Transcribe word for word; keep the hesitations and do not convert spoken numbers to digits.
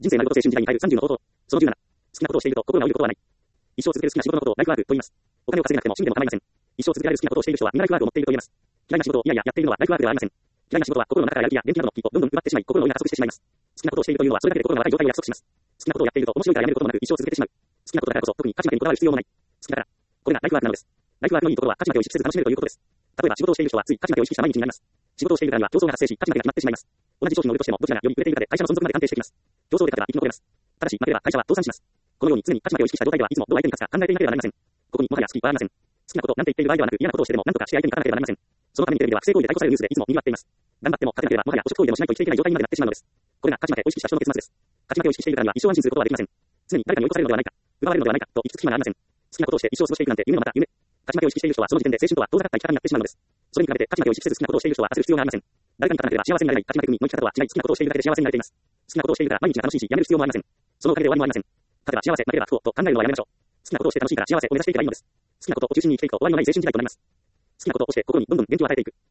人生丸ごと青春時代に入るさんじゅうの方法。そのじゅうなな。好きなことをしていると心が折ることはない。一生続ける好きな仕事のことをライフワークと言います。お金を稼げなくても趣味でも構いません。一生続けられる好きなことをしている人はみんなライフワークを持っていると言えます。嫌いな仕事をいやいややっているのはライフワークではありません。嫌いな仕事は心の中からやる気や元気などの気をどんどん奪ってしまい、心の老いが加速してしまいます。好きなことをしているというのはそれだけで心の若い状態を約束します。好きなことをやっていると面白いからやめることもなく一生続けてしまう。好きなことだからこそ特に勝ち負けにこだわる必要もない。好きだから。これがライフワークなのです。ライフワークのいいところは勝ち負けを意識せず楽しめるということです。例えば仕事をしている人はつい勝ち負けを意識した毎日になります。仕事をしているからには競争が発生し、勝ち負けが決まってしまいます。同じ商品を売るとしてもどちらがより売れているかで会社の存続まで関係してきます。競争で勝てば生き残れます。ただし負ければ会社は倒産します。このように常に勝ち負けを意識した状態ではいつもどう相手に勝つか考えていなければなりません。ここにもはや好きはありません。好きなことなんて言っている場合ではなく嫌なことをしてでも何とかして相手に勝たなければなりません。そのためにテレビでは不正行為で逮捕されるニュースでいつも賑わっています。頑張っても勝てなければもはや汚職行為でもしないと生きていけない状態にまでなってしまうのです。これが勝ち負けを意識した人の結末です。勝ち負けを意識しているからには一生安心することはできません。常に誰かに追い越されるのではないか、奪われるのではないかと行き着く暇がありません。好きなことをして一生過ごしていくなんて夢のまた夢。勝ち負けを意識している人はその時点で青春とは遠ざかった生き方になってしまうのです。それに比べて勝ち負けを意識せず好きなことをしている人は焦る必要がありません。誰かに勝たなければ幸せになれない勝ち負け組の生き方とは違い、好きなことをしているだけで幸せになれています。好きなことをしているから毎日が楽しいしやめる必要もありません。そのおかげで終わりもありません。勝てば幸せ、負ければ不幸と考えるのはやめましょう。好きなことをして楽しいから幸せを目指していけばいいのです。好きなことを中心に生きていくと終わりのない青春時代となります。好きなことをして心にどんどん元気を与えていく。